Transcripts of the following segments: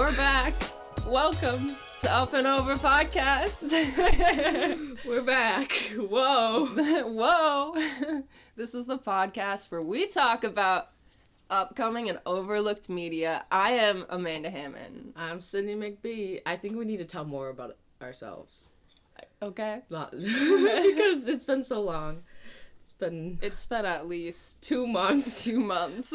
We're back. Welcome to Up and Over Podcast. We're back. Whoa. Whoa. This is the podcast where we talk about upcoming and overlooked media. I am Amanda Hammond. I'm Sydney McBee. I think we need to tell more about ourselves. Okay. Because it's been so long. It's been at least 2 months. 2 months.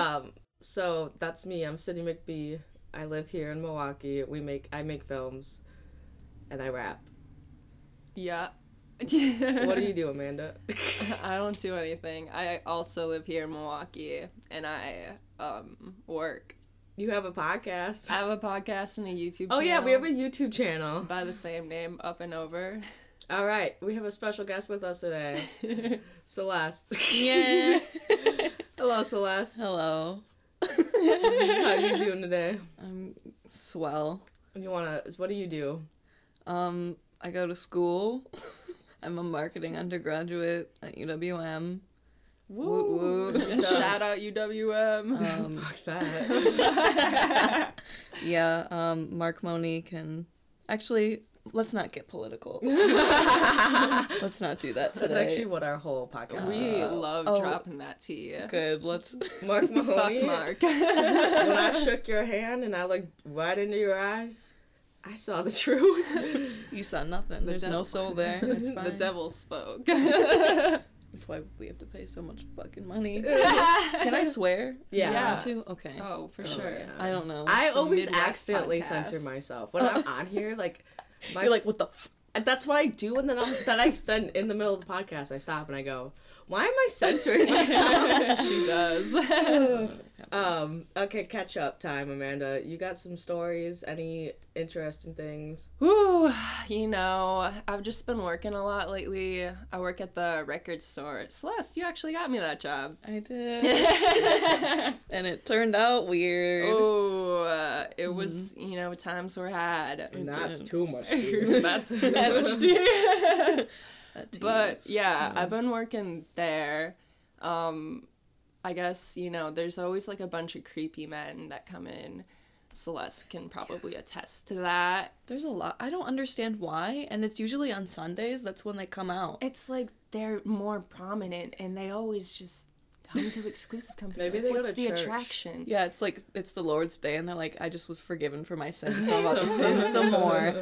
So that's me. I'm Sydney McBee. I live here in Milwaukee. I make films and I rap. Yeah. What do you do, Amanda? I don't do anything. I also live here in Milwaukee and I work. You have a podcast. I have a podcast and a YouTube channel. Oh yeah, we have a YouTube channel. By the same name, Up and Over. All right, we have a special guest with us today. Celeste. Yeah. Hello, Celeste. Hello. How you doing today? I'm swell. What do you do? I go to school. I'm a marketing undergraduate at UWM. Woot woot. Shout out UWM. Fuck that. Yeah, Mark Monique and... Actually, let's not get political. Let's not do that today. That's actually what our whole podcast is. We love dropping that tea. Good, let's... Mark Mahoney. Fuck Mark. When I shook your hand and I looked right into your eyes, I saw the truth. You saw nothing. There's no soul there. It's fine. The devil spoke. That's why we have to pay so much fucking money. Can I swear? Yeah. You want to? Okay. Oh, for sure. Yeah. I don't know. I Some always Midwest accidentally podcast. censor myself. When I'm on here, like... You're like, what the That's what I do, and then in the middle of the podcast, I stop and I go, why am I censoring myself? She does. Okay, catch up time, Amanda. You got some stories? Any interesting things? Whew, I've just been working a lot lately. I work at the record store. Celeste, you actually got me that job. I did. And it turned out weird. Oh, it was, times were had. And that's did. too much. That's too much tea. But, yeah, Yeah. I've been working there. I guess, there's always, like, a bunch of creepy men that come in. Celeste can probably attest to that. There's a lot. I don't understand why, and it's usually on Sundays. That's when they come out. It's like they're more prominent, and they always just come to exclusive company. Maybe Like, they go what's to the church. attraction? Yeah, it's like, it's the Lord's Day, and they're like, I just was forgiven for my sins, so I'm about to sin some more.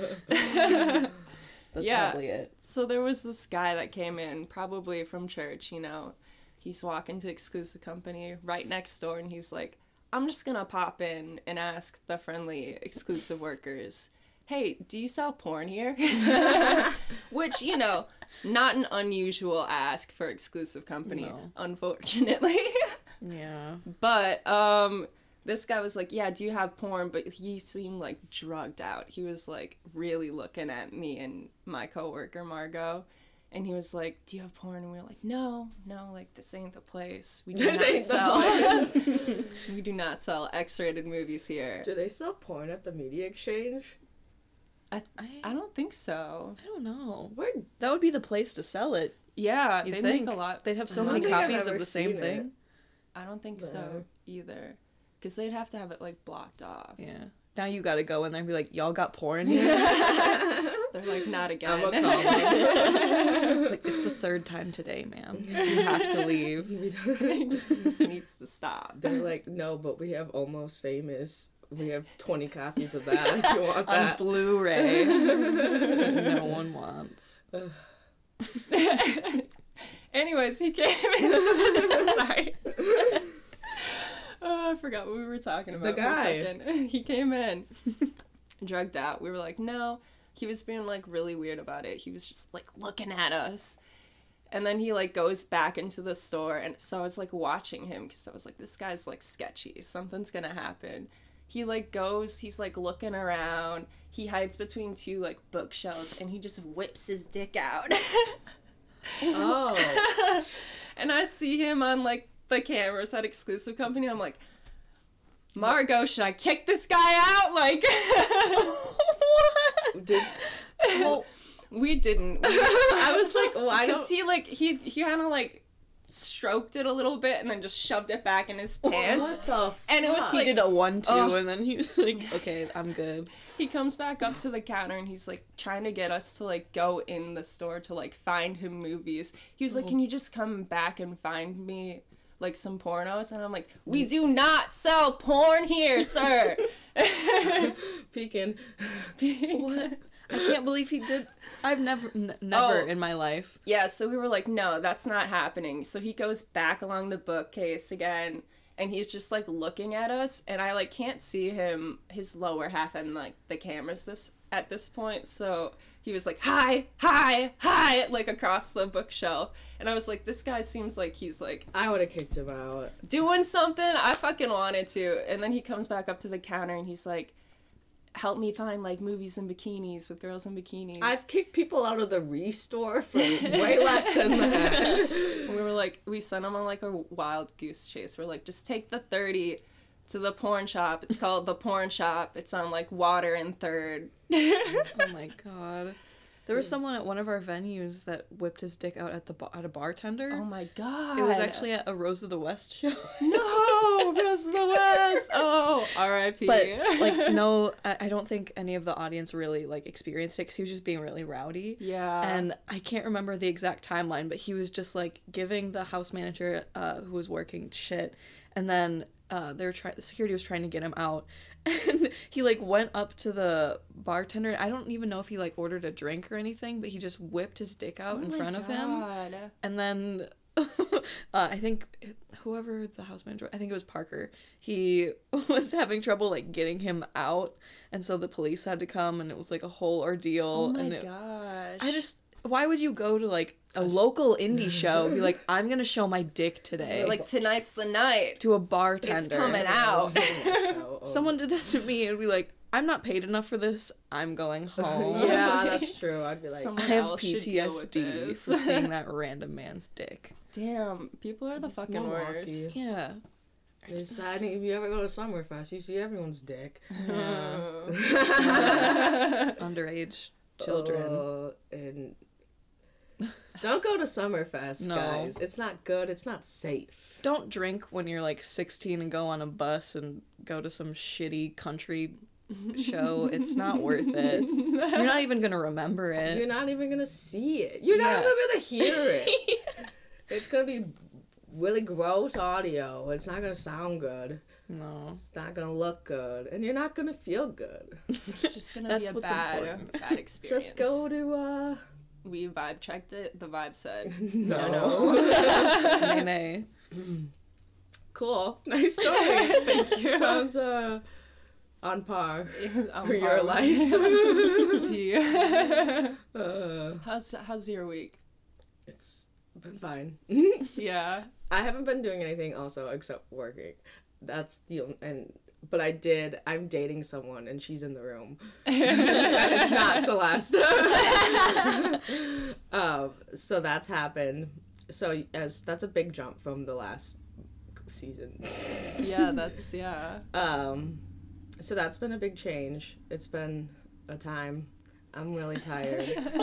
That's Yeah. probably it. So there was this guy that came in, probably from church, He's walking to exclusive company right next door, and he's like, I'm just gonna pop in and ask the friendly exclusive workers, hey, do you sell porn here? Which, not an unusual ask for exclusive company, No. unfortunately. Yeah. But, this guy was like, yeah, do you have porn? But he seemed, like, drugged out. He was, like, really looking at me and my coworker, Margot. And he was like, do you have porn? And we were like, no, like, this ain't the place. We do This not ain't the sell. We do not sell X-rated movies here. Do they sell porn at the media exchange? I don't think so. I don't know. What? That would be the place to sell it. Yeah, You they think? make a lot. They'd have so I don't many think I've copies of ever the same seen it. thing. I don't think so No. either. Because they'd have to have it, like, blocked off. Yeah. Now you gotta go in there and be like, y'all got porn here? They're like, not again. I'm a call. Like, it's the third time today, ma'am. You have to leave. This needs to stop. They're like, no, but we have Almost Famous. We have 20 copies of that if you want On that. Blu-ray. That no one wants. Anyways, he came into this. Sorry. Oh, I forgot what we were talking about. The For guy. a second. He came in, drugged out. We were like, no. He was being, like, really weird about it. He was just, like, looking at us. And then he, like, goes back into the store. And so I was, like, watching him because I was like, this guy's, like, sketchy. Something's gonna happen. He, like, goes, he's, like, looking around. He hides between two, like, bookshelves. And he just whips his dick out. Oh. And I see him on, like, the cameras at exclusive company. I'm like, Margot, should I kick this guy out? Like, Well, we didn't. I was like, why don't... Because he kind of, like, stroked it a little bit and then just shoved it back in his pants. What the And it was fuck? He like, did a 1-2, Oh. and then he was like, okay, I'm good. he comes back up to the counter and he's like trying to get us to like go in the store to like find him movies. He was like, can you just come back and find me like some pornos? And I'm like, we do not sell porn here, sir. Peeking. What? I can't believe he did. I've never Oh. in my life. Yeah, so we were like, no, that's not happening. So he goes back along the bookcase again, and he's just like looking at us, and I like can't see his lower half and like the cameras at this point. So he was like, hi, hi, hi, like across the bookshelf. And I was like, this guy seems like he's like I would have kicked him out. doing something. I fucking wanted to. And then he comes back up to the counter and he's like, help me find like movies in bikinis with girls in bikinis. I've kicked people out of the Restore for way less than that. We were like, we sent him on like a wild goose chase. We're like, just take the 30 to the porn shop. It's called the Porn Shop. It's on like Water and 3rd. Oh my god. There was someone at one of our venues that whipped his dick out at a bartender. Oh my god. It was actually at a Rose of the West show. No, Rose of the West. Oh, R.I.P. But like, no, I don't think any of the audience really like experienced it because he was just being really rowdy. Yeah. And I can't remember the exact timeline, but he was just like giving the house manager who was working shit, and then the security was trying to get him out, and he like went up to the bartender. I don't even know if he like ordered a drink or anything, but he just whipped his dick out in front of him, and then I think whoever the house manager, I think it was Parker, he was having trouble like getting him out, and so the police had to come, and it was like a whole ordeal. Oh my and gosh. why would you go to like a local indie show and be like, I'm gonna show my dick today, It's like, tonight's the night. to a bartender? It's coming out. Someone did that to me and be like, I'm not paid enough for this, I'm going home. Yeah, that's true. I'd be like, I Someone have else should deal with PTSD this. from seeing that random man's dick. Damn, people are the It's fucking Milwaukee. worst. Yeah. it's sad. If you ever go to Summerfest, you see everyone's dick. Underage children. And don't go to Summerfest, No. guys. It's not good. It's not safe. Don't drink when you're like 16 and go on a bus and go to some shitty country show. It's not worth it. You're not even gonna remember it. You're not even gonna see it. You're not Yeah. gonna be able to hear it. It's gonna be really gross audio. It's not gonna sound good. No. It's not gonna look good, and you're not gonna feel good. It's just gonna That's be a what's bad important. experience. Just go to We vibe checked it. The vibe said no. Nay, nay. Cool. Nice story. Thank you. Sounds on par for your life. How's your week? It's been fine. Yeah. I haven't been doing anything also except working. That's the but I'm dating someone and she's in the room. It's not Celeste. So that's happened. So that's a big jump from the last season. Yeah, that's yeah. So that's been a big change. It's been a time. I'm really tired.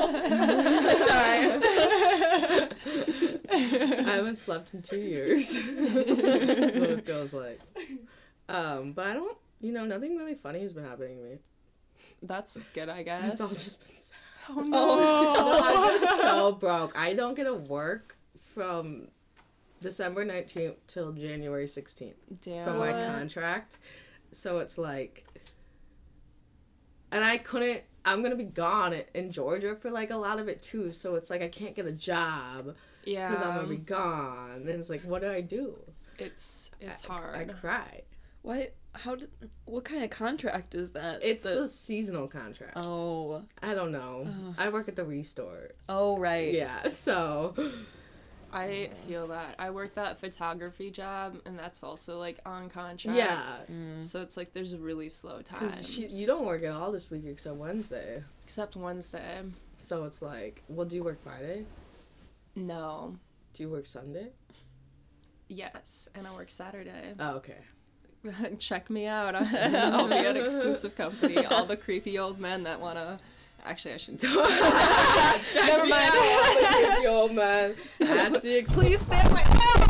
I haven't slept in 2 years. That's what it feels like. But I don't, nothing really funny has been happening to me. That's good, I It's all guess. just been sad. Oh no. No, I'm just so broke. I don't get to work from December 19th till January 16th Damn. from my contract. So it's like, and I'm going to be gone in Georgia for like a lot of it too. So it's like I can't get a job Yeah. because I'm going to be gone. And it's like, what do I do? It's hard. I cry. What kind of contract is that? It's a seasonal contract. Oh. I don't know. I work at the Restore. Oh, right. Yeah, so I feel that. I work that photography job, and that's also like on contract. yeah, So it's like there's really slow because times. you don't work at all this week except Wednesday. Except Wednesday. So it's like, well, do you work Friday? No. Do you work Sunday? Yes, and I work Saturday. Oh, okay. Check me out. I'll be at exclusive company. All the creepy old men that want to Actually, I shouldn't. Never mind. Yo, man. Please stand my.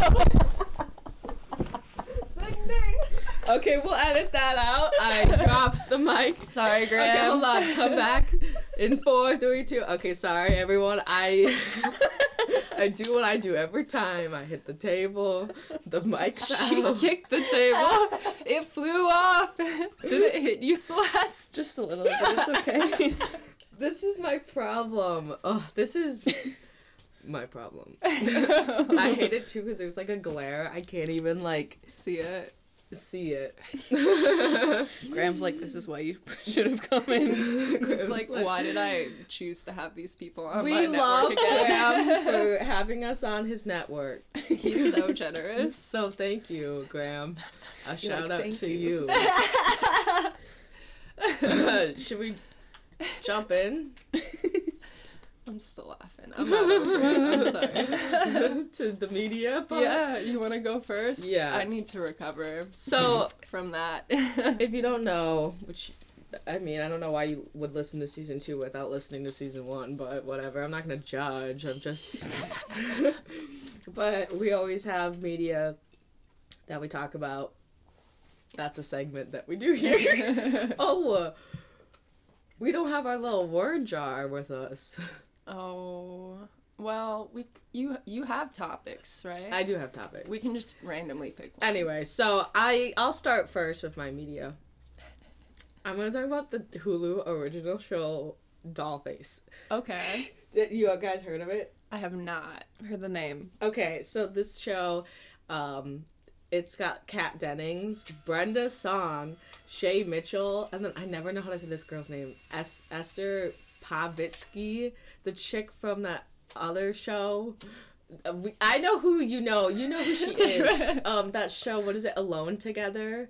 Okay, we'll edit that out. I dropped the mic. Sorry, Graham. Okay, hold on. Come back in 4, 3, 2. Okay, sorry, everyone. I do what I do every time. I hit the table. The mic fell. She kicked the table. It flew off. Did it hit you, Celeste? Just a little bit. It's okay. This is my problem. Oh, this is my problem. I hate it too because there's like a glare. I can't even like see it. Graham's like, this is why you should have come in. It's like, why did I choose to have these people on my We network love again? Graham for having us on his network. He's so generous. So thank you, Graham. A shout out "Thank to you." you. Should we jump in? I'm still laughing. I'm not over it. I'm sorry. To the media part? Yeah, you want to go first? Yeah. I need to recover So, from that. if you don't know, which, I mean, I don't know why you would listen to season 2 without listening to season 1, but whatever. I'm not going to judge. I'm just... But we always have media that we talk about. That's a segment that we do here. We don't have our little word jar with us. Oh, well, you have topics, right? I do have topics. We can just randomly pick one. Anyway, so I'll start first with my media. I'm gonna talk about the Hulu original show Dollface. Okay. Did you guys heard of it? I have not. Heard the name. Okay, so this show, it's got Kat Dennings, Brenda Song, Shay Mitchell, and then I never know how to say this girl's name. Esther Pavitsky, the chick from that other show. I know who you know. You know who she is. That show. What is it? Alone Together.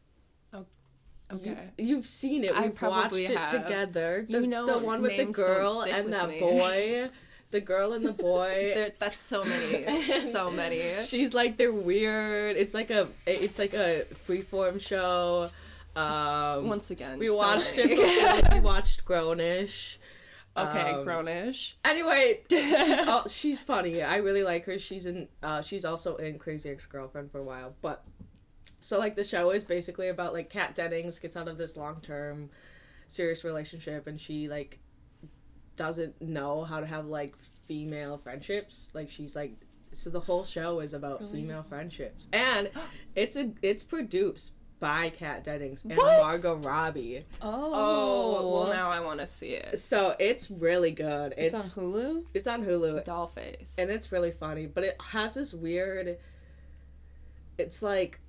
Okay. You've seen it. I We've probably watched have. it together. You know, the one with the names don't girl stick and with that me. boy. The girl and the boy. That's so many. So many. She's like, they're weird. It's like a freeform show. Once again, we so watched many. it before we watched Grownish. Okay, Grownish. Anyway, she's funny. I really like her. She's also in Crazy Ex-Girlfriend for a while. But so like the show is basically about like Kat Dennings gets out of this long-term serious relationship and she like doesn't know how to have like female friendships. Like she's like, so the whole show is about female friendships. And it's produced by Kat Dennings and What? Margot Robbie. Oh, well now I want to see it. So it's really good. It's on Hulu? It's on Hulu. Dollface. And it's really funny, but it has this weird, it's like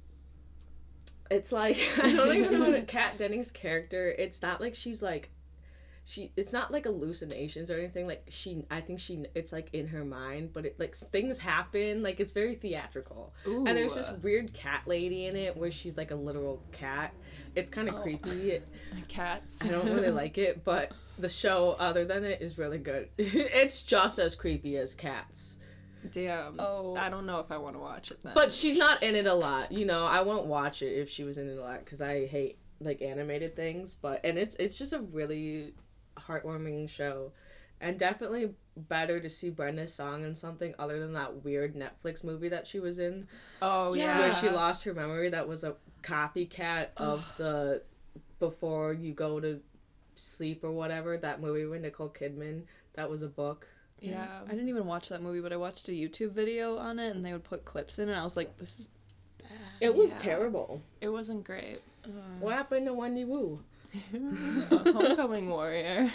I don't even know how to, Kat Dennings' character, it's not like she's like, it's not like hallucinations or anything, like I think it's like in her mind, but it like things happen, like it's very theatrical. Ooh. And there's this weird cat lady in it where she's like a literal cat. It's kind of creepy. Cats. I don't really like it, but the show, other than it, is really good. It's just as creepy as Cats. Damn. Oh. I don't know if I want to watch it then. But she's not in it a lot, you know. I won't watch it if she was in it a lot because I hate like animated things. And it's just a really heartwarming show, and definitely better to see Brenda Song in something other than that weird Netflix movie that she was in. Oh yeah. Where she lost her memory. That was a copycat of the Before You Go to Sleep or whatever, that movie with Nicole Kidman. That was a book. Yeah. I didn't even watch that movie, but I watched a YouTube video on it, and they would put clips in, and I was like, this is bad. It was Yeah. terrible. It wasn't great. What happened to Wendy Wu? Homecoming Warrior.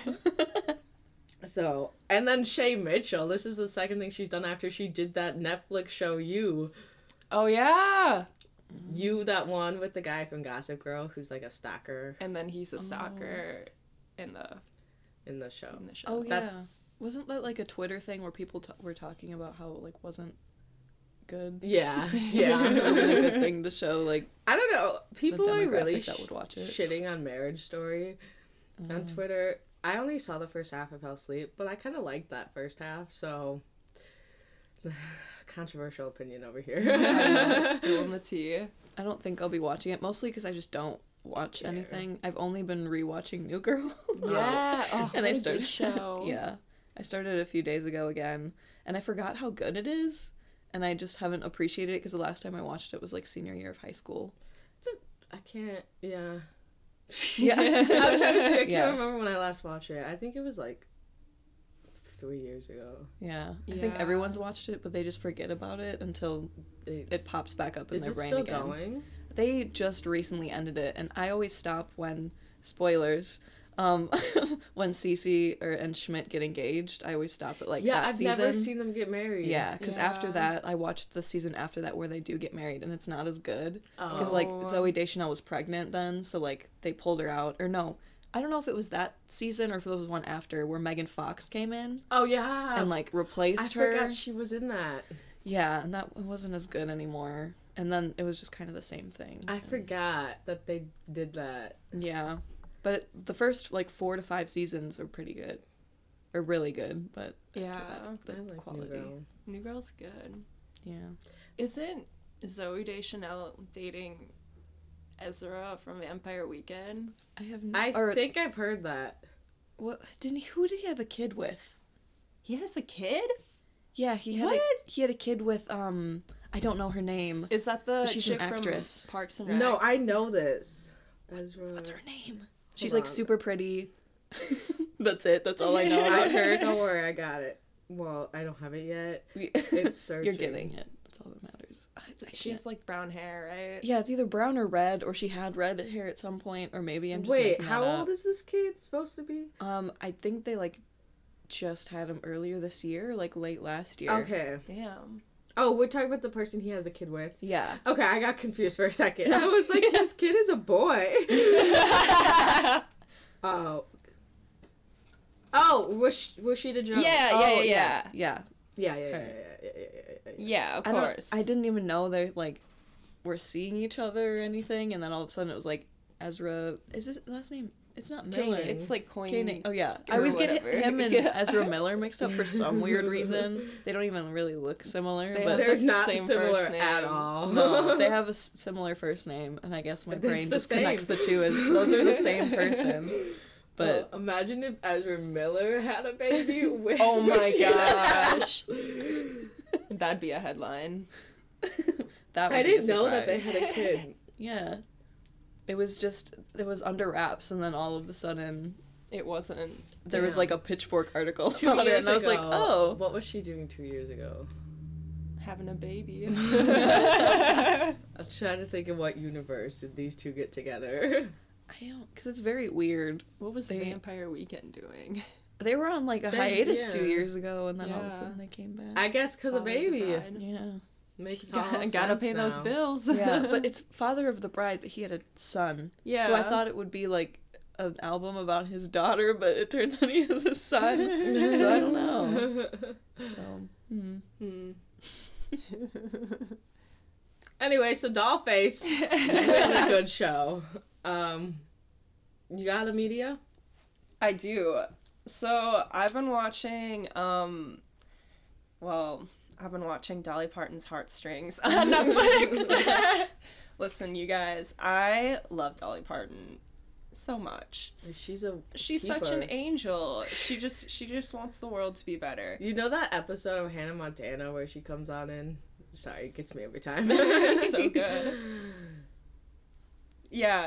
So, and then Shay Mitchell. This is the second thing she's done after she did that Netflix show You. Oh yeah. You, that one with the guy from Gossip Girl who's like a stalker And then he's a stalker in the in the show. show. Oh, yeah. That's- Wasn't that, like, a Twitter thing where people were talking about how, like, wasn't good? Yeah, It yeah. wasn't a good thing to show, like, I don't know. People are really demographic that would watch it. shitting on Marriage Story on Twitter. I only saw the first half. I fell asleep, but I kind of liked that first half, so... Controversial opinion over here. Spilling the tea. I don't think I'll be watching it, mostly because I just don't watch anything. I've only been rewatching New Girl. Yeah. Oh, And what I a started good show. Yeah. I started a few days ago again, and I forgot how good it is, and I just haven't appreciated it because the last time I watched it was like senior year of high school. I can't. Yeah. Yeah. I was trying to say, I can't Yeah. remember when I last watched it. I think it was like 3 years ago. Yeah. I think Yeah. everyone's watched it, but they just forget about it until it pops back up in Is their it brain still again. going? They just recently ended it, and I always stop when spoilers. When Cece and Schmidt get engaged, I always stop at like Yeah, that I've season. never seen them get married. Yeah, because after Yeah. that, I watched the season after that where they do get married, and it's not as good. Oh. Because like Zoe Deschanel was pregnant then, so like they pulled her out. Or no, I don't know if it was that season or if it was one after where Megan Fox came in Oh yeah. and like I replaced her. forgot she was in that. Yeah, and that wasn't as good anymore. And then it was just kind of the same thing. I forgot that they did that. Yeah. But the first, like, 4 to 5 seasons are pretty good. Or really good, but Yeah. after that, I the like quality. New Girl. New Girl's good. Yeah. Isn't Zoe Deschanel dating Ezra from Vampire Weekend? I have I think I've heard that. What, who did he have a kid with? He has a kid? Yeah, he had What? he had a kid with, I don't know her name. Is that the She's an chick from actress. Parks and Rec? No, I know this. Ezra. What's her name? She's, Hold like, on. super pretty. That's it. That's all I know about her. Don't worry, I got it. Well, I don't have it yet. It's searching. You're getting it. That's all that matters. I She has like brown hair, right? Yeah, it's either brown or red, or she had red hair at some point, or maybe I'm just Wait, making how that up. old is this kid supposed to be? I think they like just had him earlier this year, like late last year. Okay. Damn. Oh, we're talking about the person he has the kid with. Yeah. Okay, I got confused for a second. I was like, his kid is a boy. Oh. Oh, was she the drunk? Yeah, Oh, yeah. Yeah. Yeah. Yeah, of I don't- course. I didn't even know they like were seeing each other or anything, and then all of a sudden it was like Ezra. Is his last name? It's not Miller. Kanan. It's like coin. Kanan. Oh yeah, I or always get whatever. him and Yeah. Ezra Miller mixed up for some weird reason. They don't even really look similar, They but have They're the not same similar first name. at all. no, they have a similar first name, and I guess my It's brain the just same. connects the two as those are the same person. But Well, imagine if Ezra Miller had a baby with. Oh my Rashida gosh. Jones. That'd be a headline. that would I be a didn't know that they surprise. had a kid. Yeah, it was under wraps, and then all of a sudden It wasn't. there was Damn. like a Pitchfork article 2 about it, years and I was like, ago, oh, what was she doing 2 years ago? Having a baby. I'm trying to think of what universe did these two get together. I don't, because it's very weird. What was They- Vampire Weekend doing? They were on like a They- hiatus yeah. 2 years ago, and then all of Yeah. a sudden they came back. I guess because of Father of the baby. Bride. Yeah, Makes all Gotta sense pay those now. bills. yeah, but it's Father of the Bride, but he had a son. Yeah. So I thought it would be like an album about his daughter, but it turns out he has a son. So I don't know. Anyway, so Dollface, really good show. You got a media? I do. So I've been watching, I've been watching Dolly Parton's Heartstrings on Netflix. Listen, you guys, I love Dolly Parton so much. She's Such an keeper. angel. She just wants the world to be better. You know that episode of Hannah Montana where she comes on in? Sorry, it gets me every time. So good. Yeah.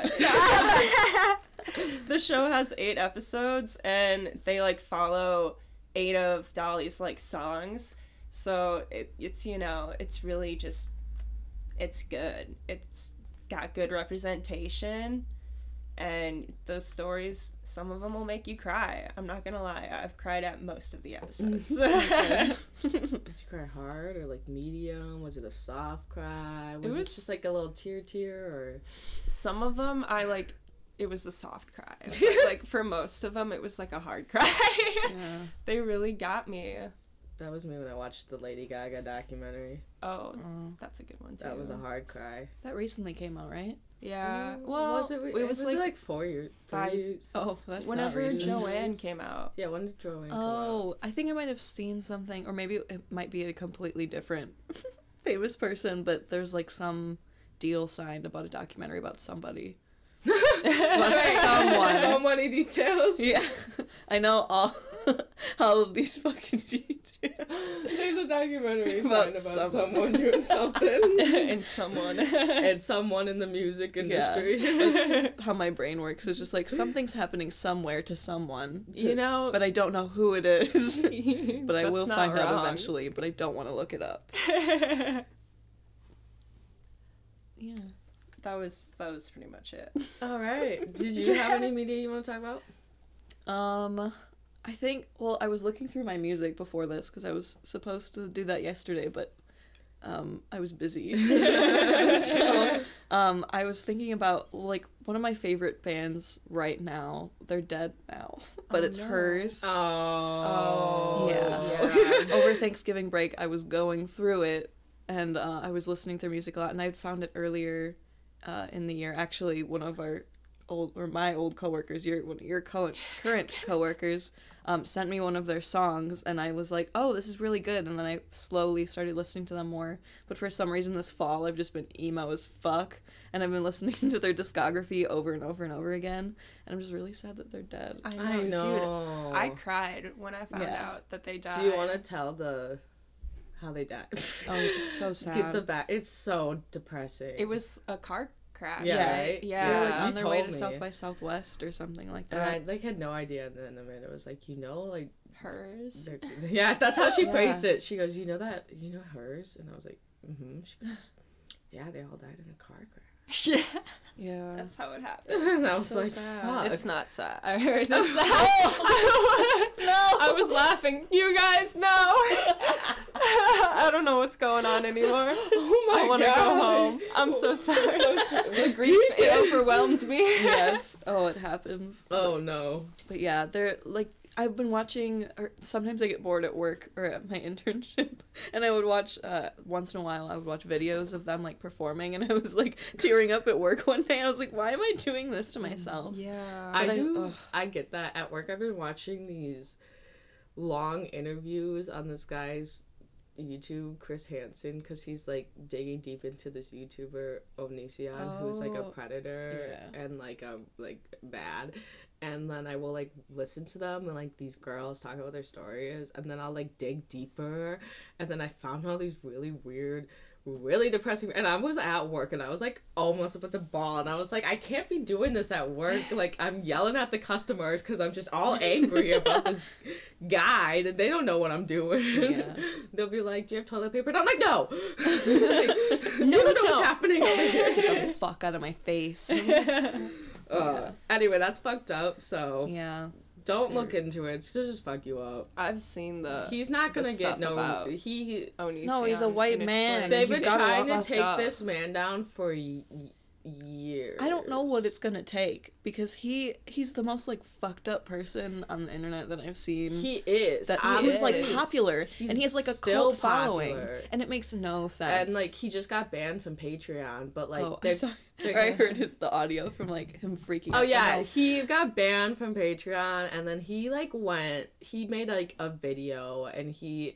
The show has 8 episodes, and they like follow 8 of Dolly's like songs. So it's it's really just, it's good. It's got good representation, and those stories, some of them will make you cry. I'm not gonna lie, I've cried at most of the episodes. Did you cry hard or like medium? Was it a soft cry? Was it was- just like a little tear or? Some of them it was a soft cry. But, like for most of them, it was like a hard cry. Yeah. They really got me. That was me when I watched the Lady Gaga documentary. Oh, that's a good one too. That was a hard cry. That recently came out, right? Yeah. Mm, Well, was it? it was like 4 years. 5 years. Oh, that's whenever not recent. Joanne came out. Yeah, when did Joanne come out? Oh, I think I might have seen something, or maybe it might be a completely different famous person, but there's like some deal signed about a documentary about somebody. About someone. So many details. Yeah, I know all of these fucking details. There's a documentary About about someone. someone doing something. And someone. And someone in the music industry. That's how my brain works. It's just like something's happening somewhere to someone, You know, but I don't know who it is. But I that's will not find out wrong. eventually. But I don't want to look it up. Yeah. That was pretty much it. All right. Did you have any media you want to talk about? I think, well, I was looking through my music before this because I was supposed to do that yesterday, but I was busy. So, I was thinking about, like, one of my favorite bands right now. They're dead now, but it's no. Hers. Oh. Yeah. Over Thanksgiving break, I was going through it, and I was listening to their music a lot, and I'd found it earlier in the year. Actually, one of my old coworkers, one of your current coworkers, sent me one of their songs, and I was like, oh, this is really good, and then I slowly started listening to them more. But for some reason this fall, I've just been emo as fuck, and I've been listening to their discography over and over and over again, and I'm just really sad that they're dead. I know. Dude, I cried when I found Yeah. out that they died. Do you want to tell how they died? Oh, it's so sad. Get the back. It's so depressing. It was a car crash. Yeah, right? Yeah. They were like You on their way told to me. South by Southwest or something like And that. I like had no idea, and then Amanda was like, like Hers. yeah, that's how she Yeah. phrased it. She goes, Hers, and I was like, mm-hmm. She goes, yeah, they all died in a car crash. Yeah. Yeah. That's how it happened. And I was So like, sad. fuck. It's not sad. I heard it's sad. No! I was laughing. You guys know. I don't know what's going on anymore. Oh my I want to God. go home. I'm so sorry. The grief, it overwhelmed me. Yes. Oh, it happens. Oh no. But yeah, they're like, I've been watching, or sometimes I get bored at work or at my internship, and I would watch, once in a while, I would watch videos of them, like, performing, and I was, like, tearing up at work one day. I was like, why am I doing this to myself? Yeah. I get that at work. I've been watching these long interviews on this guy's YouTube, Chris Hansen, because he's like digging deep into this YouTuber Onision, who's like a Oh, predator yeah. and like bad. And then I will like listen to them and like these girls talk about their stories, and then I'll like dig deeper, and then I found all these really weird, really depressing, and I was at work and I was like almost about to bawl, and I was like, I can't be doing this at work. Like I'm yelling at the customers because I'm just all angry about this guy that they don't know what I'm doing. Yeah. They'll be like, do you have toilet paper? And I'm like, no. Like, No, you don't know don't. what's happening over here. Get the fuck out of my face. Anyway, that's fucked up, so Yeah. don't look into it. It's gonna just fuck you up. I've seen the. He's not gonna the get stuff no. about He. Onision, No, he's a white and it's man. like- They've He's been got trying to fucked take up. this man down for years. I don't know what it's gonna take, because he's the most, like, fucked up person on the internet that I've seen. He is. that I he is, like, was- popular, he's and he has, like, a still cult following, popular. and it makes no sense. And like he just got banned from Patreon, but like oh, they're- I heard the audio from, like, him freaking out. Oh yeah, Oh, he got banned from Patreon, and then he made like a video, and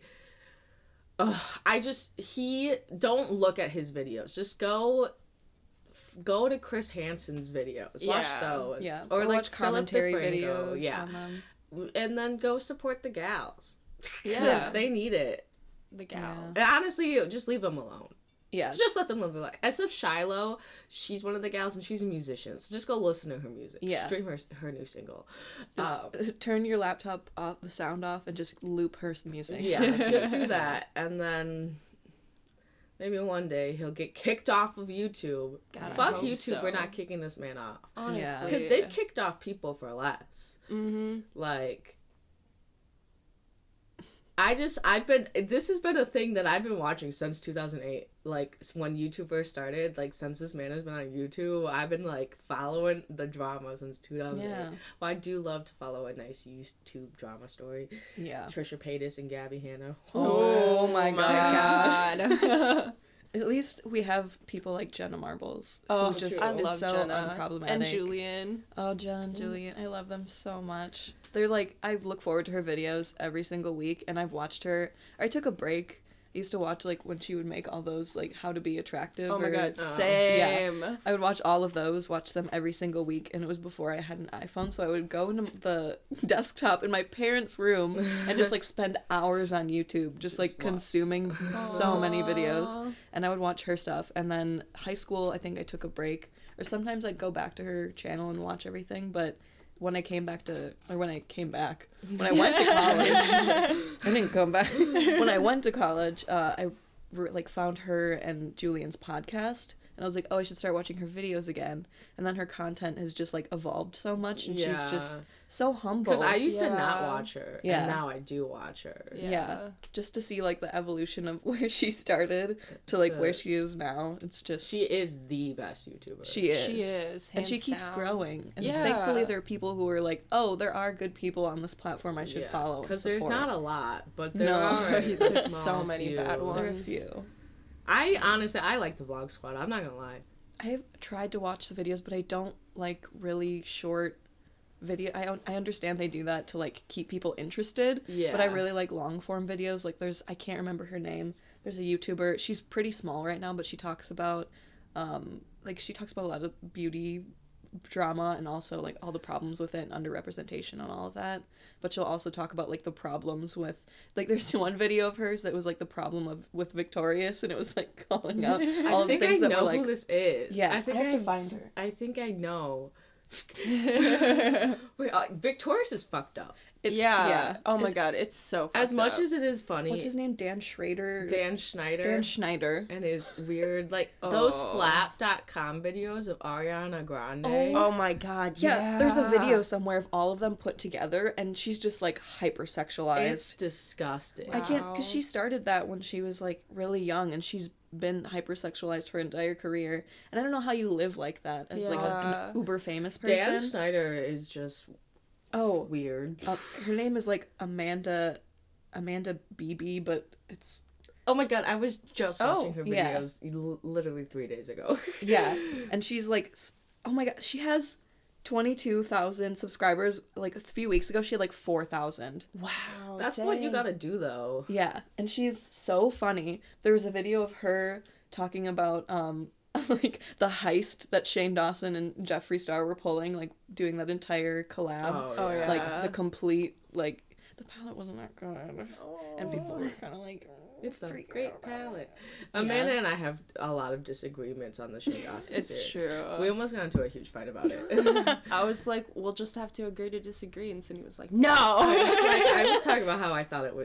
don't look at his videos. Just go to Chris Hansen's videos. Watch Yeah. those. yeah, Or like watch Philip commentary DeFranco, videos yeah. on them. And then go support the gals. Yeah. Yes, they need it. The gals. And honestly, just leave them alone. Yeah, Just let them live their life. Except Shiloh, she's one of the gals and she's a musician. So just go listen to her music. Yeah. Stream her new single. just turn your laptop off, the sound off, and just loop her music. Yeah, just do that. And then maybe one day he'll get kicked off of YouTube. God, I Fuck hope YouTube, so. we're not kicking this man off. Honestly. Because they've kicked off people for less. Mm-hmm. Like, this has been a thing that I've been watching since 2008. Like, when YouTube first started, like, since this man has been on YouTube, I've been, like, following the drama since 2008. Yeah. Well, I do love to follow a nice YouTube drama story. Yeah. Trisha Paytas and Gabby Hanna. Oh my God. At least we have people like Jenna Marbles, Oh, who just I is love so Jenna. unproblematic. And Julian. Oh, Jenna and Julian, I love them so much. They're like, I look forward to her videos every single week, and I've watched her. I took a break I used to watch, like, when she would make all those, like, how to be attractive. Oh my or, god, same. Yeah. I would watch all of those, watch them every single week, and it was before I had an iPhone, so I would go into the desktop in my parents' room and just, like, spend hours on YouTube, just like, consuming so many videos, and I would watch her stuff. And then high school, I think I took a break, or sometimes I'd go back to her channel and watch everything, but when I went to college, I didn't come back. When I went to college, I found her and Julian's podcast, and I was like, oh, I should start watching her videos again. And then her content has just, like, evolved so much, and she's just so humble. Because I used to not watch her, and now I do watch her. Yeah. Just to see, like, the evolution of where she started to, like, where she is now. It's just... She is the best YouTuber. She is. And she keeps growing. And thankfully there are people who are like, oh, there are good people on this platform I should follow. Because there's not a lot, but there are. There's so many bad ones. There are a few. I honestly like the Vlog Squad. I'm not gonna lie. I've tried to watch the videos, but I don't like really short video. I understand they do that to, like, keep people interested. Yeah. But I really like long form videos. Like, I can't remember her name. There's a YouTuber. She's pretty small right now, but she talks about she talks about a lot of beauty drama and also, like, all the problems with it and underrepresentation and all of that. But she'll also talk about, like, the problems with, like, there's one video of hers that was, like, the problem with Victorious, and it was, like, calling out all the things that were, like... I think I know who this is. Yeah, I have to find her. I think I know. Wait, Victorious is fucked up. Yeah. Oh my god, it's so fucked as much up. as it is funny. What's his name? Dan Schneider. Dan Schneider. And his weird, like, those slap.com videos of Ariana Grande. Oh my god, yeah. There's a video somewhere of all of them put together, and she's just, like, hypersexualized. It's disgusting. I can't, because she started that when she was, like, really young, and she's been hypersexualized her entire career. And I don't know how you live like that as, like, an uber famous person. Dan Schneider is just... weird. Her name is, like, Amanda Beebe, but it's... Oh my god, I was just watching her videos literally 3 days ago. Yeah, and she's, like... Oh my god, she has 22,000 subscribers. Like, a few weeks ago, she had, like, 4,000. Wow, that's what you gotta do, though. Yeah, and she's so funny. There was a video of her talking about, like, the heist that Shane Dawson and Jeffree Star were pulling, like, doing that entire collab. Oh yeah. Like, the complete, like, the palette wasn't that good. And people were kind of like... It's a great palette. Amanda and I have a lot of disagreements on the Shane Dawson It's true. We almost got into a huge fight about it. I was like, we'll just have to agree to disagree, and Cindy was like, no! I was talking about how I thought it would...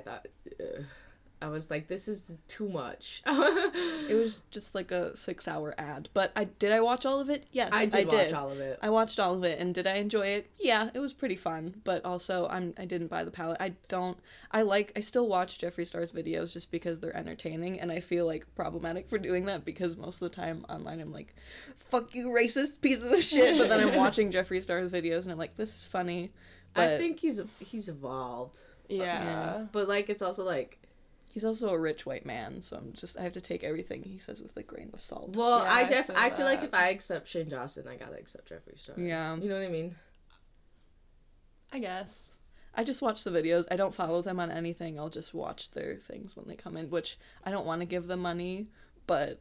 I was like, this is too much. It was just like a 6-hour ad. But did I watch all of it? Yes, I did. Watch all of it. I watched all of it, and did I enjoy it? Yeah, it was pretty fun. But also, I didn't buy the palette. I still watch Jeffree Star's videos just because they're entertaining, and I feel, like, problematic for doing that because most of the time online I'm like, fuck you, racist pieces of shit. But then I'm watching Jeffree Star's videos, and I'm like, this is funny. But I think he's evolved. Yeah. But, like, it's also, like, he's also a rich white man, so I have to take everything he says with a grain of salt. Well, yeah, I feel like if I accept Shane Dawson, I gotta accept Jeffree Star. Yeah. You know what I mean? I guess. I just watch the videos. I don't follow them on anything. I'll just watch their things when they come in, which I don't want to give them money, but...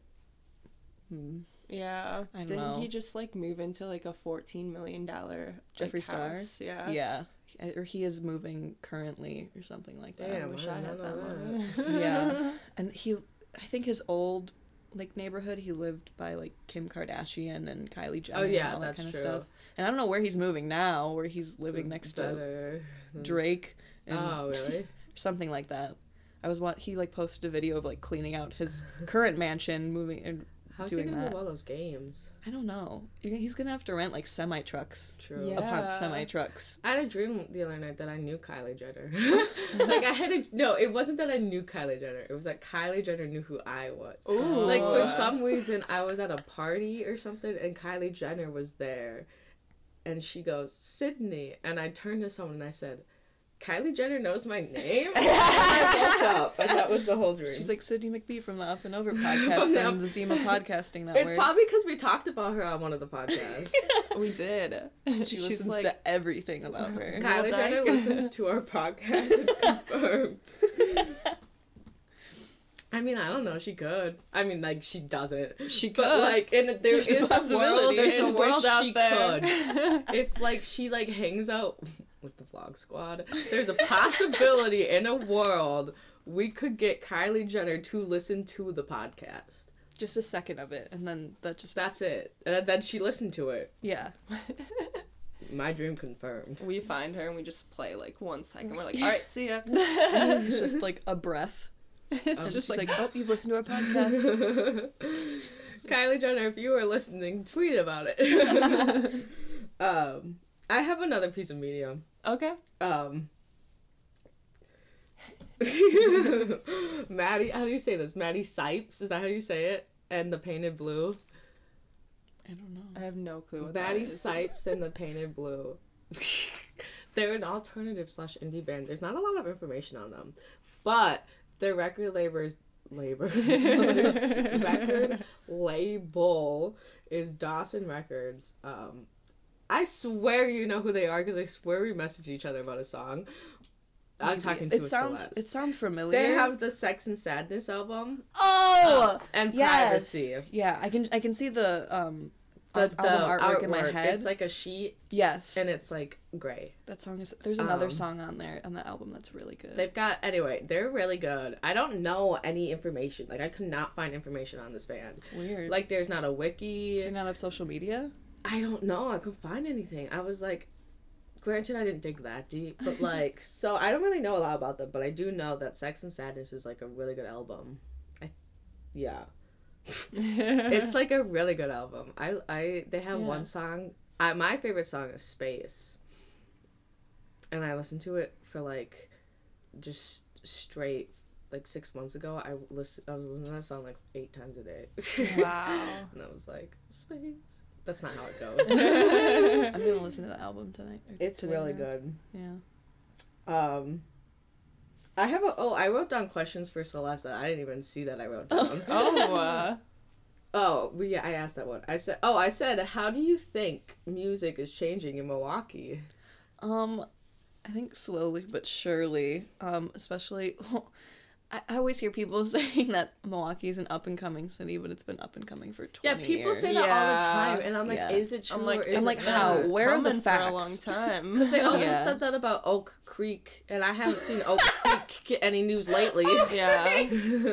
Yeah. Didn't he just, like, move into, like, a $14 million Jeffree Star? House? Yeah. Yeah. Or he is moving currently or something like that. Damn, I wish I had that one. Yeah. And I think his old, like, neighborhood, he lived by, like, Kim Kardashian and Kylie Jenner and all that kind of stuff. And I don't know where he's moving now, where he's living next to Drake. Oh, really? Something like that. He, like, posted a video of, like, cleaning out his current mansion, moving and how's he gonna move all those games? I don't know. He's gonna have to rent, like, semi-trucks. True. Upon semi-trucks. I had a dream the other night that I knew Kylie Jenner. No, it wasn't that I knew Kylie Jenner. It was that Kylie Jenner knew who I was. Ooh. Like, for some reason, I was at a party or something, and Kylie Jenner was there. And she goes, Sydney. And I turned to someone and I said, Kylie Jenner knows my name? And I woke up, and that was the whole dream. She's like Sydney McBee from the Up and Over podcast and the Zima Podcasting Network. It's probably because we talked about her on one of the podcasts. We did. She listens to everything about her. Kylie Jenner listens to our podcast. It's confirmed. I mean, I don't know. She could. I mean, like, she doesn't. She But, could. like, and there There's is a a world, possibility. There's a in world which out she there. could. If, like, she, like, hangs out with the Vlog Squad, there's a possibility in a world we could get Kylie Jenner to listen to the podcast. Just a second of it, and then that's it. And then she listened to it. yeah. My dream confirmed. We find her and we just play like 1 second. We're like, all right, see ya. It's just like a breath. It's just She's like, oh, you've listened to our podcast. Kylie Jenner, if you are listening, tweet about it. I have another piece of media. okay. Maddie, how do you say this? Maddie Sipes, is that how you say it? And the Painted Blue. I don't know. I have no clue what Maddie that is. Sipes and the Painted Blue. They're an alternative / indie band. There's not a lot of information on them, but their record record label is Dawson Records. I swear you know who they are because I swear we messaged each other about a song. I'm Maybe. talking to it a sounds Celeste. It sounds familiar. They have the Sex and Sadness album. Oh, And yes. Privacy. Yeah, I can see the The album artwork in my head. It's like a sheet Yes, and it's like gray. that song is. There's another song on there on the album that's really good. They've got anyway. They're really good. I don't know any information. Like I could not find information on this band. Weird. Like there's not a wiki. They not have social media. I don't know. I couldn't find anything. I was like, granted, I didn't dig that deep, but like, so I don't really know a lot about them. But I do know that Sex and Sadness is like a really good album. Yeah. It's like a really good album. They have one song. My favorite song is Space. And I listened to it for like just straight like 6 months ago. I was listening to that song like 8 times a day. Wow. And I was like, Space. That's not how it goes. I'm gonna listen to the album tonight. It's today really now. good. Yeah. I wrote down questions for Celeste that I didn't even see that I wrote down. I asked that one. I said, how do you think music is changing in Milwaukee? I think slowly but surely. Especially, I always hear people saying that Milwaukee is an up and coming city, but it's been up and coming for 20 years. Yeah, people say that all the time, and I'm like, Yeah. is it true? I'm like, or is I'm it like, not? how? Where are the Coming facts? for a long time. Because they also Yeah. said that about Oak Creek, and I haven't seen Oak Creek get any news lately. Yeah.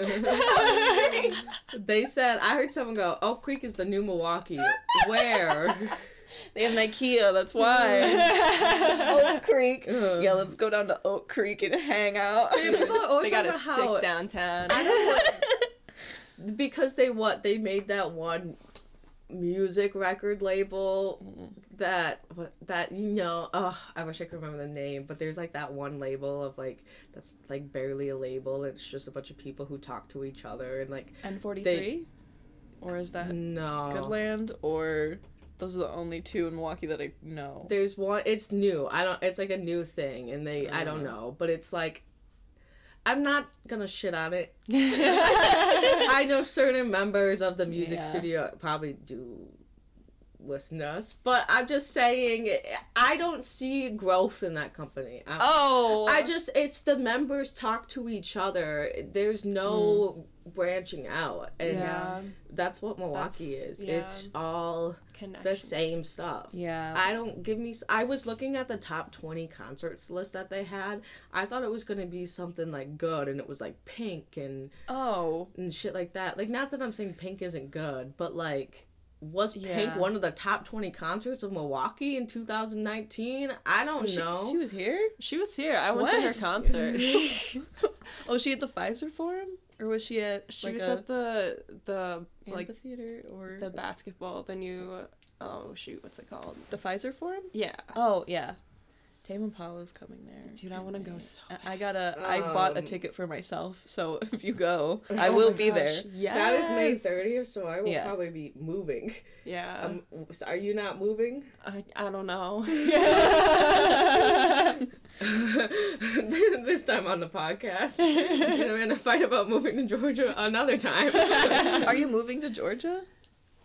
They said, I heard someone go, Oak Creek is the new Milwaukee. Where? They have an IKEA, that's why. Oak Creek. Yeah, let's go down to Oak Creek and hang out. People are always They got a talking about how sick downtown. I don't know because they made that one music record label that I wish I could remember the name, but there's like that one label of like that's like barely a label, and it's just a bunch of people who talk to each other and like N43? Or is that no Goodland? Or those are the only two in Milwaukee that I know. There's one. It's new. It's like a new thing, and I don't know, but it's like, I'm not gonna shit on it. I know certain members of the music studio probably do listen to us, but I'm just saying, I don't see growth in that company. It's the members talk to each other. There's no branching out, and that's what Milwaukee is. Yeah. It's all the same stuff. Yeah. I was looking at the top 20 concerts list that they had. I thought it was going to be something like good, and it was like Pink and shit like that. Like, not that I'm saying Pink isn't good, but like, was Pink one of the top 20 concerts of Milwaukee in 2019? I don't know. She was here? She was here. I went to her concert. Was she at the Pfizer Forum? Or was she at She was at the like amphitheater or the basketball, the new what's it called? the Pfizer Forum? Yeah. Oh yeah. Tame Impala's coming there. Dude, I want to go so I bought a ticket for myself, so if you go, I will be there. Yes. That is May 30th, so I will probably be moving. Yeah. So are you not moving? I don't know. This time on the podcast. We're going to fight about moving to Georgia another time. Are you moving to Georgia?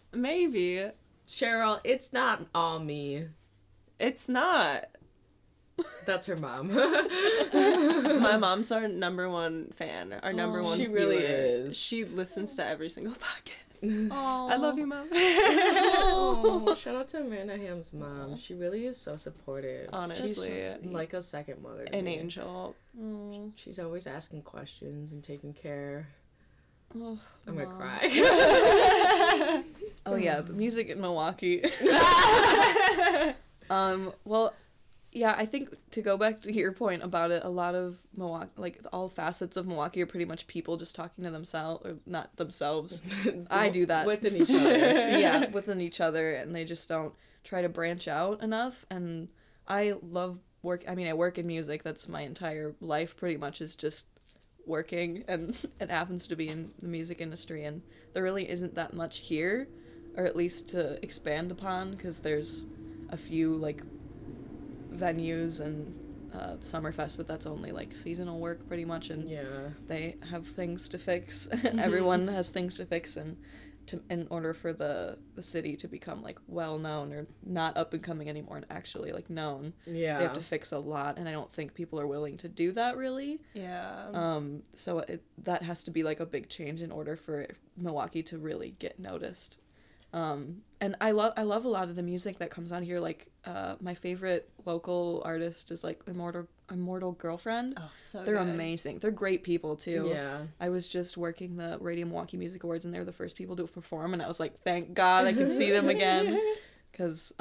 Maybe. Cheryl, it's not all me. It's not. That's her mom. My mom's our number one fan. Our number one She really viewer. is. She listens to every single podcast. Oh, I love you, Mom. Oh, shout out to Amanda Ham's mom. She really is so supportive. Honestly. She's like a second mother to An me. angel. She's always asking questions and taking care. Oh, I'm gonna Mom. cry. Oh yeah, but music in Milwaukee. Well, yeah, I think to go back to your point about it, a lot of Milwaukee, like all facets of Milwaukee, are pretty much people just talking to themselves, or not themselves. I do that. Within each other. Yeah, within each other, and they just don't try to branch out enough. And I love work. I mean, I work in music. That's my entire life, pretty much, is just working, and it happens to be in the music industry. And there really isn't that much here, or at least to expand upon, because there's a few like venues and Summerfest, but that's only like seasonal work pretty much, and Yeah. they have things to fix. Everyone has things to fix, and in order for the city to become like well known, or not up and coming anymore and actually like known, Yeah. they have to fix a lot, and I don't think people are willing to do that really. Yeah. So that has to be like a big change in order for Milwaukee to really get noticed. And I love a lot of the music that comes out here. Like my favorite local artist is like Immortal Girlfriend. Oh, so They're good. amazing. They're great people too. Yeah. I was just working the Radio Milwaukee Music Awards, and they were the first people to perform, and I was like, thank God I can see them again. Because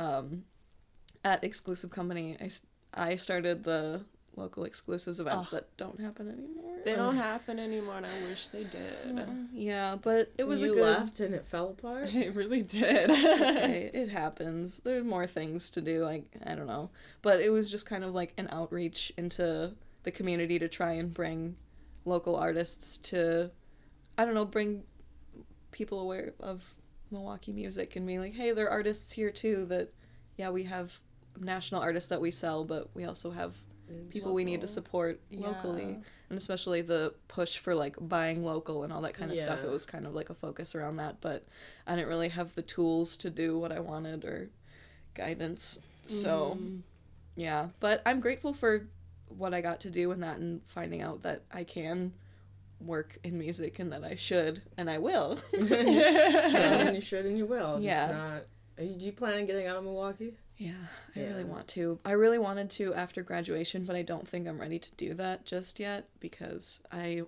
at Exclusive Company, I started the local exclusives events that don't happen anymore. They don't happen anymore, and I wish they did. Yeah, but it was you a good... left and it fell apart. It really did. Okay, it happens. There's more things to do, I don't know. But it was just kind of like an outreach into the community to try and bring local artists to, I don't know, bring people aware of Milwaukee music and being like, hey, there are artists here too that, yeah, we have national artists that we sell, but we also have people we need to support locally. Yeah. And especially the push for like buying local and all that kind of stuff. Yeah. It was kind of like a focus around that, but I didn't really have the tools to do what I wanted or guidance. So yeah, but I'm grateful for what I got to do in that, and finding out that I can work in music and that I should and I will. And you should and you will. Yeah. Just not... Do you plan on getting out of Milwaukee? Yeah, I Yeah. really want to. I really wanted to after graduation, but I don't think I'm ready to do that just yet, because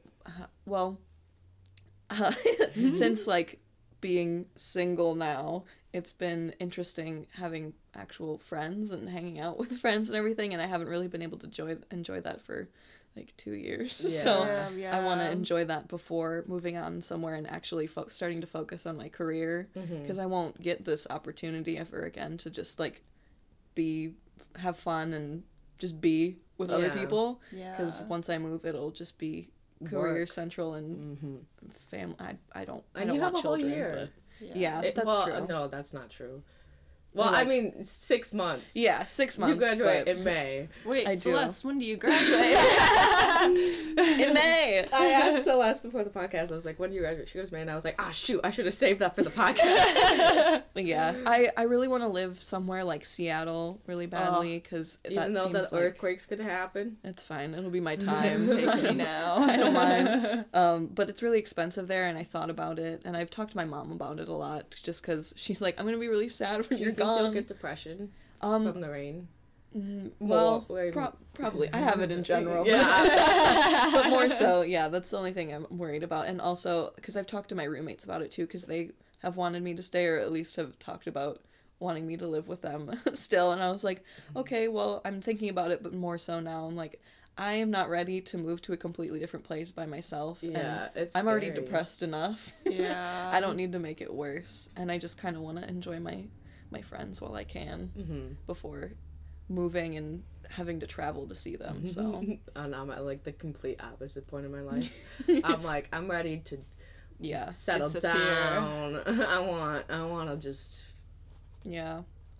since like being single now, it's been interesting having actual friends and hanging out with friends and everything, and I haven't really been able to enjoy that for like 2 years. Yeah. So Yeah. I want to enjoy that before moving on somewhere and actually starting to focus on my career, because I won't get this opportunity ever again to just like have fun and just be with other Yeah. people, Yeah. because once I move, it'll just be career Work. central and family. I don't And want you have a whole children, year. but yeah, that's well, true. No, that's not true. Well, Like- I mean, 6 months. Yeah, 6 months. You graduate but in May. Wait, I do. Celeste, when do you graduate? in May. I asked Celeste before the podcast. I was like, "When do you graduate?" She goes, "May." And I was like, "Ah, shoot! I should have saved that for the podcast." But yeah, I really want to live somewhere like Seattle really badly, because Even though the seems like earthquakes could happen. it's fine. It'll be my time. Take me now. I don't mind. But it's really expensive there, and I thought about it, and I've talked to my mom about it a lot, just because she's like, I'm gonna be really sad when Do you you're think you'll gone. get depression from the rain? Well, Well, probably. I have it in general. Yeah. But more so, yeah, that's the only thing I'm worried about. And also, because I've talked to my roommates about it too, because they have wanted me to stay, or at least have talked about wanting me to live with them still. And I was like, okay, well, I'm thinking about it, but more so now. I'm like, I am not ready to move to a completely different place by myself. Yeah, and it's I'm already scary. depressed enough. Yeah. I don't need to make it worse. And I just kind of want to enjoy my friends while I can before moving and having to travel to see them. So And I'm at like the complete opposite point in my life. I'm like, I'm ready to yeah, settle Disappear. down. I want to just. yeah,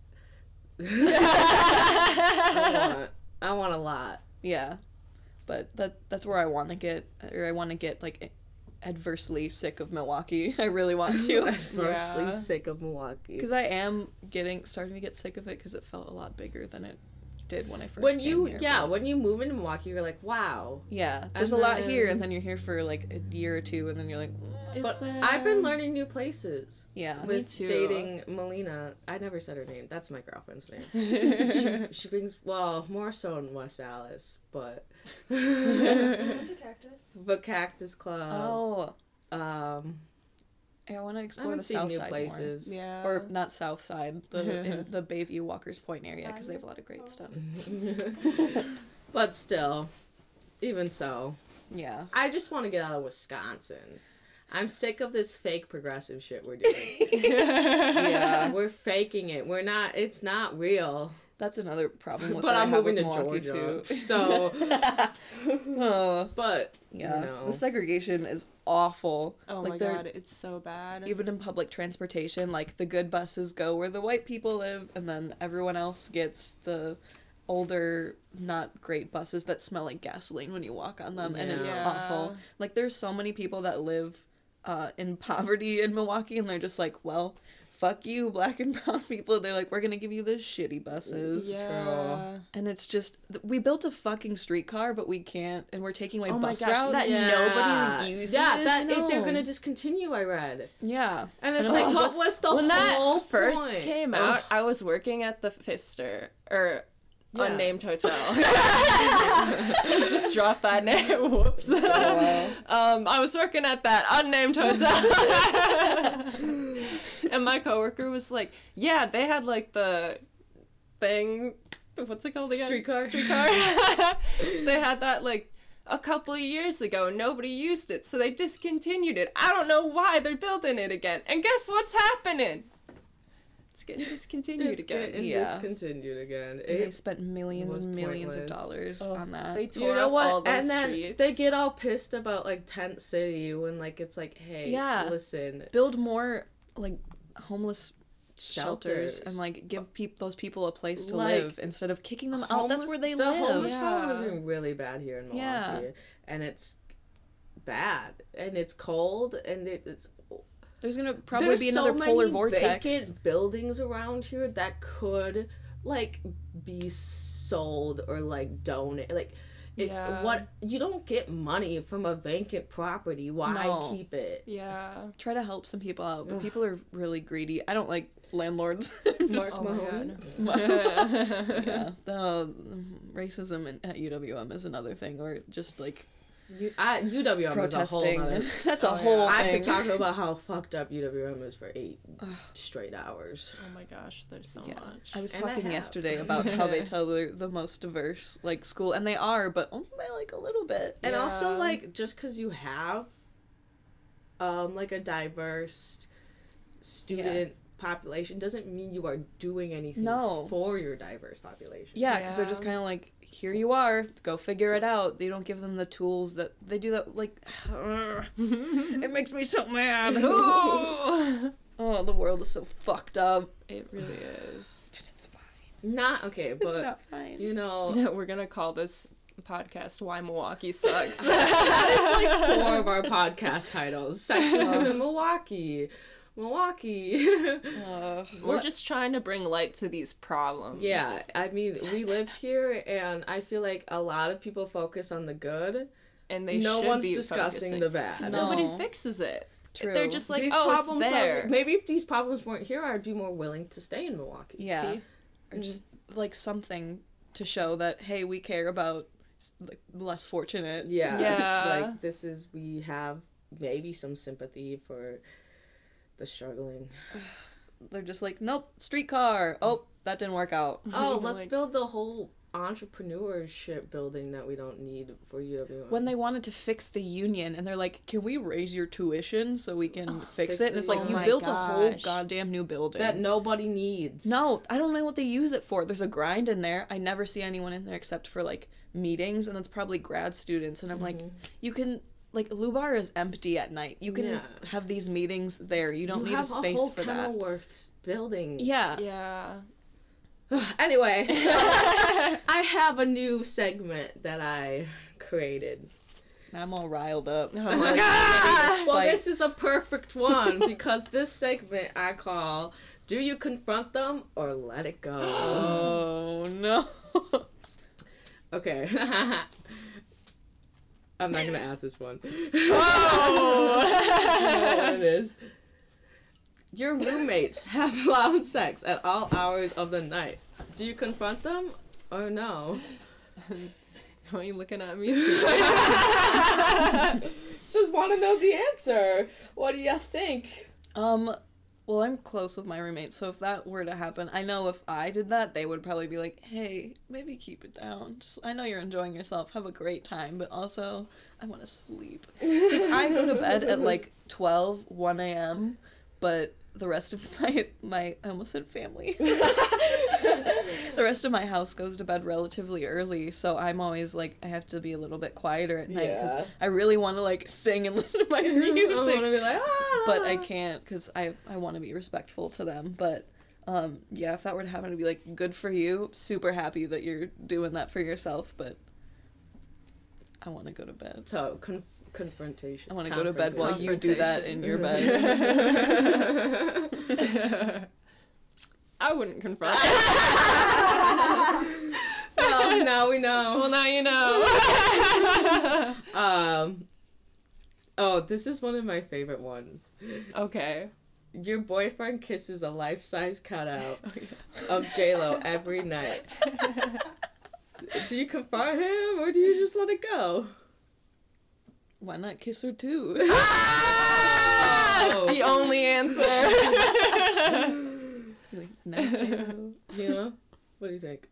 I want a lot. yeah. But that's where I want to get, or I want to get like adversely sick of Milwaukee. I really want to. Adversely Yeah. sick of Milwaukee. Because I am starting to get sick of it, because it felt a lot bigger than it did when I first when came you here. yeah but- when you move into Milwaukee, you're like, wow. Yeah, there's And a lot here, then- and then you're here for like a year or two, and then you're like, But I've been learning new places. yeah. Me With too. dating Melina. I never said her name. That's my girlfriend's name. she brings, well, more so in West Allis, but Cactus. but Cactus Club. Oh, Um, I want to I explore haven't the seen south new side places. Yeah. more. Or not south side, in the Bayview Walker's Point area, because they have a lot of great stuff. But still, even so, Yeah. I just want to get out of Wisconsin. I'm sick of this fake progressive shit we're doing. Yeah. We're faking it. We're not. It's not real. That's another problem with But that I'm I have moving with to Milwaukee Georgia, too. so. But yeah, You know. the segregation is awful. Oh like my they're- god, it's so bad. Even in public transportation, like the good buses go where the white people live, and then everyone else gets the older, not great buses that smell like gasoline when you walk on them, and it's Yeah. awful. Like there's so many people that live in poverty in Milwaukee, and they're just like, well, fuck you, black and brown people. They're like, we're gonna give you the shitty buses. Yeah. And it's just, we built a fucking streetcar, but we can't, and we're taking away Oh my bus gosh, routes. that nobody uses. Yeah, that No. they're gonna discontinue. I read, Yeah. and it's And like, I'm what like, was the When that whole first point? came Ugh. out, I was working at the Pfister, or Yeah. unnamed hotel. Just drop that name. Whoops. I was working at that unnamed hotel. And my coworker was like, yeah, they had like the thing, what's it called again? Streetcar. They had that like a couple of years ago. Nobody used it, so they discontinued it. I don't know why they're building it again. And guess what's happening? It's getting discontinued It's again. getting Yeah. discontinued again. And they It- spent millions was and millions of pointless. dollars Oh, on that. They tore you know up what? all those And then streets. they get all pissed about like Tent City when like it's like, hey, Yeah. listen, Build more, like, homeless shelters shelters and, like, give those people a place to Like, live instead of kicking them out. That's where they the live. homeless problem has Yeah. been really bad here in Milwaukee, Yeah. and it's bad, and it's cold, and it's There's gonna probably there's be so another polar many vortex. vacant buildings around here that could like be sold or like donate, like. If Yeah. what you don't get money from a vacant property, why No. keep it? Yeah. Try to help some people out, but Ugh. people are really greedy. I don't like landlords. Mark Oh my Mahoney. god. Yeah, the racism at UWM is another thing, or just like UWM protesting. is a whole other. That's a Oh, yeah. whole I thing. could talk about how fucked up UWM is for 8 straight hours. Oh my gosh, there's so Yeah. much. I was And I talking have. yesterday about how they tell they're the most diverse like school, and they are, but only by like a little bit. And also, Yeah. like, just because you have, like, a diverse student population doesn't mean you are doing anything No. for your diverse population. Yeah, because they're Yeah. just kind of like, here you are, go figure it out. They don't give them the tools that they do that. Like, it makes me so mad. Oh, the world is so fucked up. It really is. It's fine. Not, okay, It's but, not fine. you know, We're gonna call this podcast "Why Milwaukee Sucks." that is like 4 of our podcast titles. Sexism in Milwaukee. Milwaukee. Ugh. We're just trying to bring light to these problems. Yeah, I mean, we live here, and I feel like a lot of people focus on the good. and they No should one's be discussing focusing. the bad. 'Cause No. nobody fixes it. True. They're just like, These oh, it's problems there. maybe if these problems weren't here, I'd be more willing to stay in Milwaukee. Yeah. See? Or just like something to show that, hey, we care about like less fortunate. Yeah. Yeah. Like, this is, we have maybe some sympathy for the struggling. They're just like, nope, streetcar. Oh, that didn't work out. Oh, let's Like- build the whole entrepreneurship building that we don't need for UWM. When they wanted to fix the union, and they're like, can we raise your tuition so we can fix it? And it's like, Oh you my built a whole gosh. goddamn new building. that nobody needs. No, I don't know what they use it for. There's a grind in there. I never see anyone in there except for like meetings, and that's probably grad students. And I'm like, you can, like, Lubar is empty at night. You can Yeah. have these meetings there. You don't You need a have space whole for that. Kenilworth building. Yeah. Yeah. Anyway, so I have a new segment that I created. I'm all riled up. Oh my god. Well, Fight. this is a perfect one because this segment I call Do you confront them or let it go? Oh no. Okay. I'm not gonna ask this one. Oh! You know what it is. Your roommates have loud sex at all hours of the night. Do you confront them or no? Why are you looking at me? Just want to know the answer. What do you think? Well, I'm close with my roommates, so if that were to happen, I know if I did that, they would probably be like, hey, maybe keep it down. Just, I know you're enjoying yourself, have a great time, but also, I want to sleep. Because I go to bed at, like, 12, 1 a.m., but the rest of my I almost said family. The rest of my house goes to bed relatively early, so I'm always, like, I have to be a little bit quieter at night, because I really want to, like, sing and listen to my music. I want to be like, But I can't, because I want to be respectful to them. But, yeah, if that were to happen, to be like, good for you. Super happy that you're doing that for yourself, but I want to go to bed. So, confrontation. I want to go to bed while you do that in your bed. I wouldn't confront. Well, now we know. Well, now you know. Oh, this is one of my favorite ones. Okay. Your boyfriend kisses a life-size cutout of J-Lo every night. Do you confront him or do you just let it go? Why not kiss her too? Oh. The only answer. Like, no, J-Lo. You know? What do you think?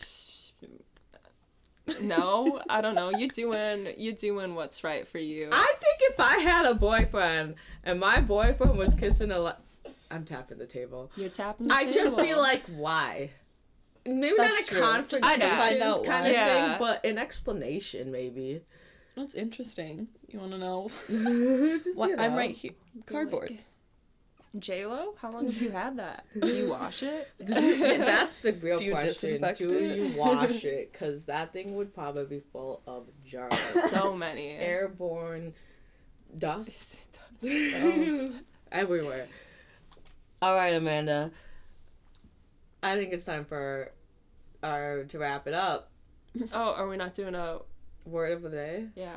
No, I don't know. You're doing what's right for you. I think if I had a boyfriend and my boyfriend was kissing I'm tapping the table. You're tapping the I'd table. just be like, why? Maybe That's not a true. confrontation Just to find out kind why. of Yeah. thing, but an explanation maybe. That's interesting. You want to know? Just, What? you know. I'm right here. Cardboard. J-Lo, how long have you had that? Do you wash it? That's the real Do you question. disinfect Do it? you wash it? Because that thing would probably be full of germs. So many. Airborne dust. Oh. Everywhere. All right, Amanda. I think it's time for to wrap it up. Oh, are we not doing a Word of the day. yeah?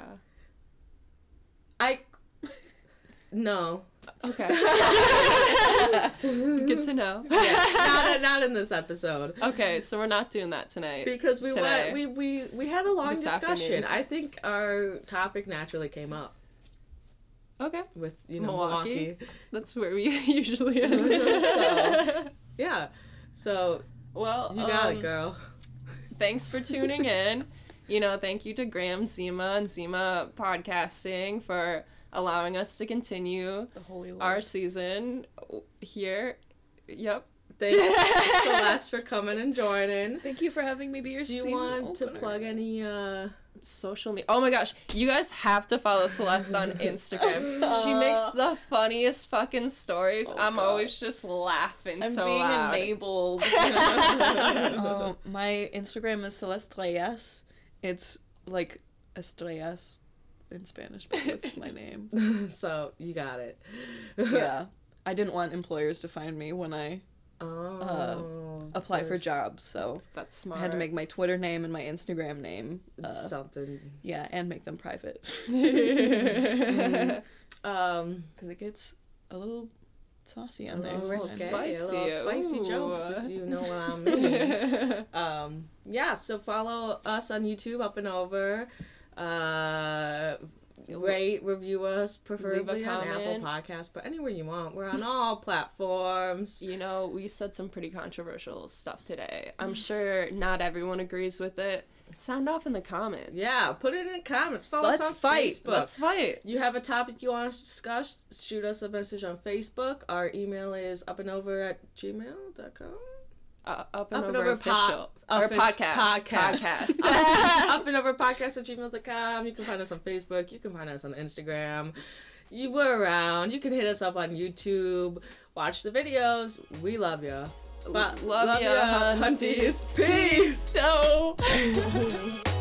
No. Okay. Good to know. Yeah, not in this episode. Okay, so we're not doing that tonight. Because we Today. we had a long This discussion. afternoon. I think our topic naturally came up Okay. with Milwaukee. That's where we usually end. So, yeah. So Well, you got it, girl. Thanks for tuning in. Thank you to Graham Zima and Zima Podcasting for allowing us to continue The Holy Lord. our season here. Yep. Thanks, Celeste, for coming and joining. Thank you for having me be your Do you season want to opener. plug any Social media. Oh my gosh, you guys have to follow Celeste on Instagram. She makes the funniest fucking stories. Oh, I'm God. always just laughing I'm so being loud. enabled. My Instagram is Celeste Reyes. It's like Estrellas in Spanish, but with my name. so you got it. Yeah. I didn't want employers to find me when I apply for there's jobs, so That's smart. I had to make my Twitter name and my Instagram name. something. Yeah, and make them private. Because it gets a little saucy on there. A little sometimes. risque, a little spicy Ooh. jokes, if you know what I mean. Yeah, so follow us on YouTube, Up and Over. Rate, review us, preferably on Apple comment. Podcasts, but anywhere you want. We're on all platforms. We said some pretty controversial stuff today. I'm sure not everyone agrees with it. Sound off in the comments. Yeah, put it in the comments. Follow us on Facebook. Let's fight. You have a topic you want us to discuss, shoot us a message on Facebook. Our email is upandover@gmail.com. Up and Over official. Or podcast. Podcast. Up and Over podcast@gmail.com. You can find us on Facebook. You can find us on Instagram. We're around. You can hit us up on YouTube. Watch the videos. We love ya. Love ya, hunties. Peace. So.